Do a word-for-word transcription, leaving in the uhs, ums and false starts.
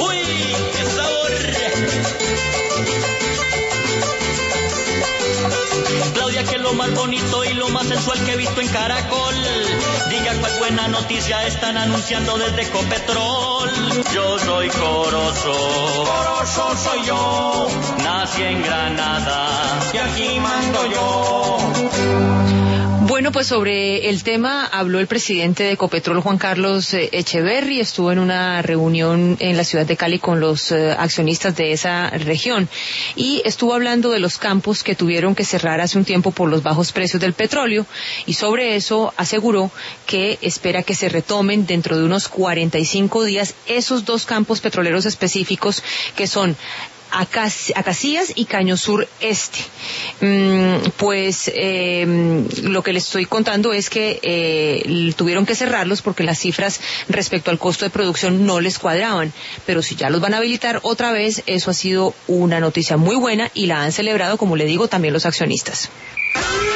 ¡Uy, qué sabor! Claudia, que es lo más bonito y lo más sensual que he visto en Caracol. Diga cuál buena noticia están anunciando desde Ecopetrol. Yo soy Corozo, Corozo soy yo. Nací en Granada y aquí mando yo. Bueno, pues sobre el tema habló el presidente de Ecopetrol, Juan Carlos Echeverry. Estuvo en una reunión en la ciudad de Cali con los eh, accionistas de esa región y estuvo hablando de los campos que tuvieron que cerrar hace un tiempo por los bajos precios del petróleo, y sobre eso aseguró que espera que se retomen dentro de unos cuarenta y cinco días esos dos campos petroleros específicos que son Acacías y Caño Sur Este. Mm, pues eh, lo que les estoy contando es que eh, tuvieron que cerrarlos porque las cifras respecto al costo de producción no les cuadraban, pero si ya los van a habilitar otra vez, eso ha sido una noticia muy buena y la han celebrado, como le digo, también los accionistas.